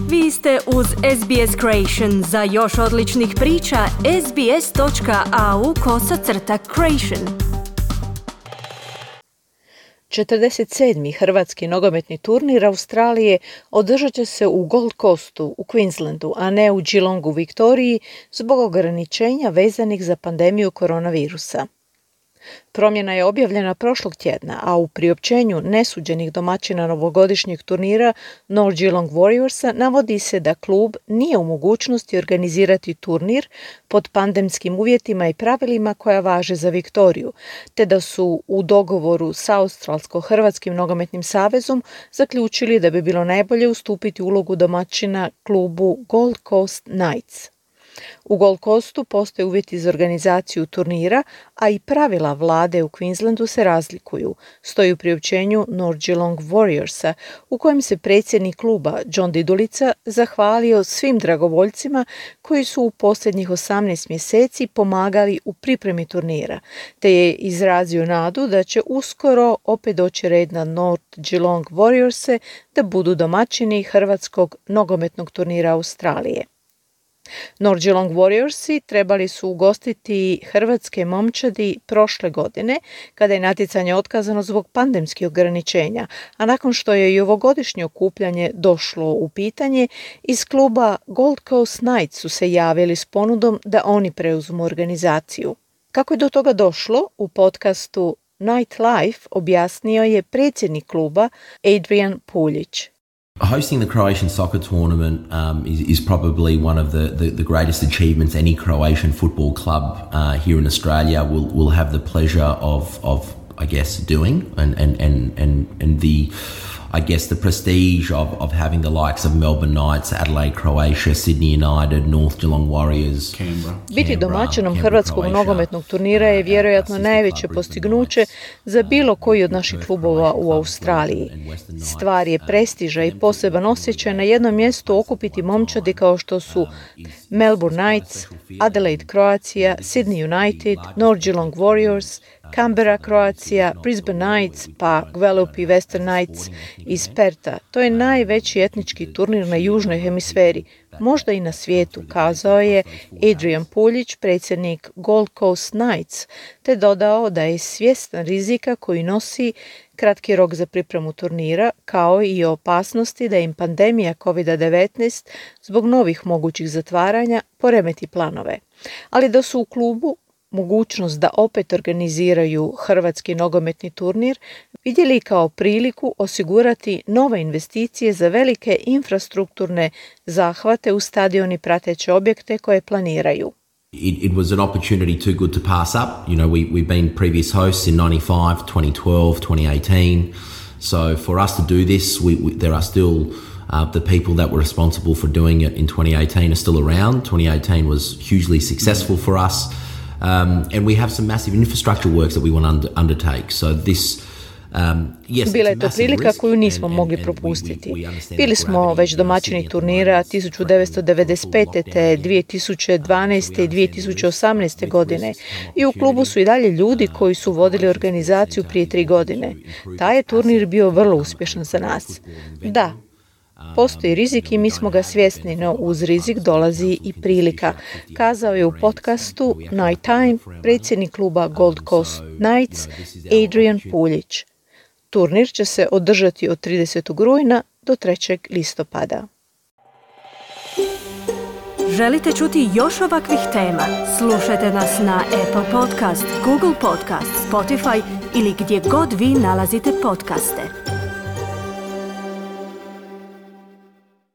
Vi ste uz SBS Creation. Za još odličnih priča, sbs.au/creation. 47. hrvatski nogometni turnir Australije održat će se u Gold Coastu u Queenslandu, a ne u Geelongu u Viktoriji zbog ograničenja vezanih za pandemiju koronavirusa. Promjena je objavljena prošlog tjedna, a u priopćenju nesuđenih domaćina novogodišnjeg turnira North Geelong Warriorsa navodi se da klub nije u mogućnosti organizirati turnir pod pandemskim uvjetima i pravilima koja važe za Viktoriju, te da su u dogovoru sa Australsko-hrvatskim nogometnim savezom zaključili da bi bilo najbolje ustupiti ulogu domaćina klubu Gold Coast Knights. U Gold Coastu postoje uvjeti za organizaciju turnira, a i pravila vlade u Queenslandu se razlikuju, stoji u priopćenju North Geelong Warriorsa, u kojem se predsjednik kluba John Didulica zahvalio svim dragovoljcima koji su u posljednjih 18 mjeseci pomagali u pripremi turnira, te je izrazio nadu da će uskoro opet doći red na North Geelong Warriorse da budu domaćini hrvatskog nogometnog turnira Australije. North Geelong Warriorsi trebali su ugostiti hrvatske momčadi prošle godine, kada je natjecanje otkazano zbog pandemskih ograničenja, a nakon što je i ovogodišnje okupljanje došlo u pitanje, iz kluba Gold Coast Knights su se javili s ponudom da oni preuzmu organizaciju. Kako je do toga došlo, u podcastu Night Life objasnio je predsjednik kluba Adrian Puljić. Hosting the Croatian soccer tournament is probably one of the greatest achievements any Croatian football club here in Australia will have the pleasure of I guess doing and the prestige of having the likes of Melbourne Knights, Adelaide Croatia, Sydney United, North Geelong Warriors, Canberra. Biti domaćinom hrvatskog nogometnog turnira je vjerojatno najveće postignuće za bilo koji od naših klubova u Australiji. Stvar je prestiža i poseban osjećaj na jednom mjestu okupiti momčadi kao što su Melbourne Knights, Adelaide Croatia, Sydney United, North Geelong Warriors, Canberra Croatia, Brisbane Knights, pa Guelph i Western Knights iz Perta. To je najveći etnički turnir na južnoj hemisferi, možda i na svijetu, kazao je Adrian Puljić, predsjednik Gold Coast Knights, te dodao da je svjestan rizika koji nosi kratki rok za pripremu turnira, kao i opasnosti da im pandemija COVID-19 zbog novih mogućih zatvaranja poremeti planove. Ali da su u klubu mogućnost da opet organiziraju hrvatski nogometni turnir vidjeli kao priliku osigurati nove investicije za velike infrastrukturne zahvate u stadion i prateće objekte koje planiraju. It was an opportunity too good to pass up. You know, we've been previous hosts in 95, 2012, 2018. So for us to do this, there are still the people that were responsible for doing it in 2018 are still around. 2018 was hugely successful for us. And we have some massive infrastructure works that we want to undertake. So this Bila je to prilika koju nismo mogli propustiti. Bili smo već domaćini turnira 1995. te 2012. i 2018. godine i u klubu su i dalje ljudi koji su vodili organizaciju prije 3 godine. Taj je turnir bio vrlo uspješan za nas. Da, postoji rizik i mi smo ga svjesni, no uz rizik dolazi i prilika, kazao je u podcastu Night Time predsjednik kluba Gold Coast Knights Adrian Puljić. Turnir će se održati od 30. rujna do 3. listopada. Želite čuti još ovakvih tema? Slušajte nas na Apple Podcast, Google Podcast, Spotify ili gdje god vi nalazite podcaste.